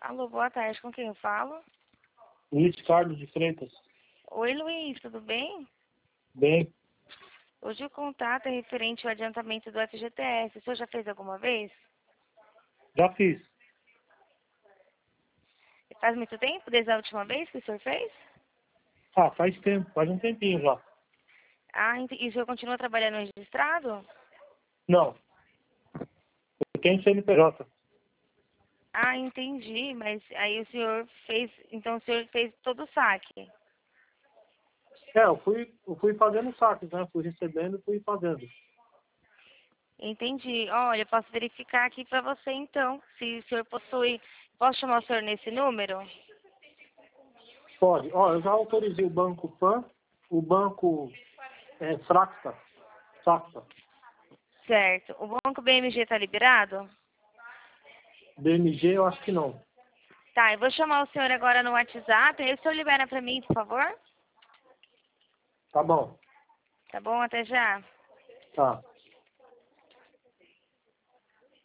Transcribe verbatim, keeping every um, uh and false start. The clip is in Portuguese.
Alô, boa tarde. Com quem eu falo? Luiz Carlos de Freitas. Oi, Luiz, tudo bem? Bem, Hoje o contato é referente ao adiantamento do F G T S. O senhor já fez alguma vez? já fiz. Faz muito tempo, desde a última vez que o senhor fez? Ah, faz tempo, faz um tempinho já. Ah, ent- e o senhor continua trabalhando registrado? Não, eu tenho C N P J. Ah, entendi, mas aí o senhor fez, então o senhor fez todo o saque. É, eu fui, eu fui fazendo saques, né? Fui recebendo e fui fazendo. Entendi. Olha, eu posso verificar aqui para você então, se o senhor possui. Posso chamar o senhor nesse número? Pode. Ó, eu já autorizei o Banco Pan, o Banco é, Fracta. Fracta. Certo. O banco B M G está liberado? B M G eu acho que não. Tá, eu vou chamar o senhor agora no WhatsApp. Aí o senhor libera para mim, por favor? Tá bom. Tá bom? Até já. Tá.